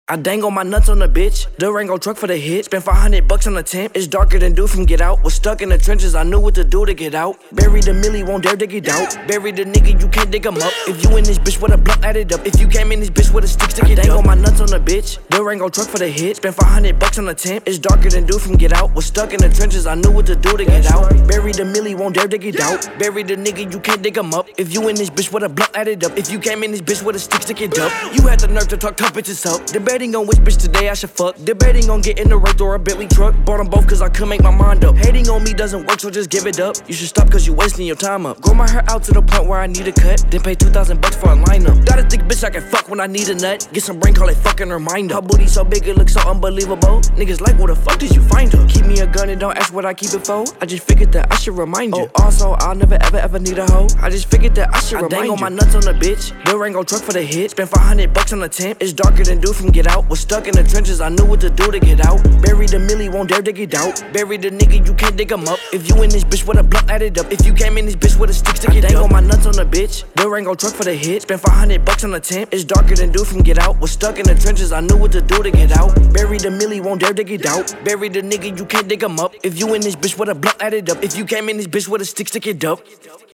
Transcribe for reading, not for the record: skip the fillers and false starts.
I dangle my nuts on the bitch. Durango truck for the hit. Spent $500 on the tent. It's darker than dude from Get Out. Was stuck in the trenches, I knew what to do to get out. Buried the millie, won't dare dig it out. Buried the nigga, you can't dig him up. If you in this bitch with a blunt, add it up. If you came in this bitch with a stick, stick it up. I dangle my nuts on the bitch. Durango truck for the hit. Spent $500 on the tent. It's darker than dude from Get Out. Was stuck in the trenches, I knew what to do to get out. Buried the millie, won't dare dig it out. Buried the nigga, you can't dig him up. If you in this bitch with a blunt, add it up. If you came in this bitch with a stick, stick it up. You had the nerve to talk tough bitches up. Debating on which bitch today I should fuck. Debating on getting the right or a Bentley truck. Bought them both cause I couldn't make my mind up. Hating on me doesn't work, so just give it up. You should stop cause you wasting your time up. Grow my hair out to the point where I need a cut. Then pay $2,000 for a lineup. Got a thick bitch I can fuck when I need a nut. Get some brain, call it fucking reminder. Her booty so big it looks so unbelievable. Niggas like, where the fuck did you find her? Keep me a gun and don't ask what I keep it for. I just figured that I should remind you. Oh, also, I'll never ever need a hoe. I just figured that I should remind you. I dangle my nuts on the bitch. Durango truck for the hit. Spent $500 on the tent. It's darker than dude from Get Out. Was stuck in the trenches, I knew what to do to get out. Buried the millie, won't dare dig it out. Buried the nigga, you can't dig him up. If you in this bitch with a blunt, add it up. If you came in this bitch with a stick, stick it up. I dangle my nuts on the bitch. Durango truck for the hit. Spent $500 on the tent. It's darker than dude from Get Out. Was stuck in the trenches, I knew what to do to get out. Buried the millie, won't dare dig it out. Buried the nigga, you can't dig him up. If you in this bitch with a blunt, add it up. If you came in this bitch with a stick, stick it up.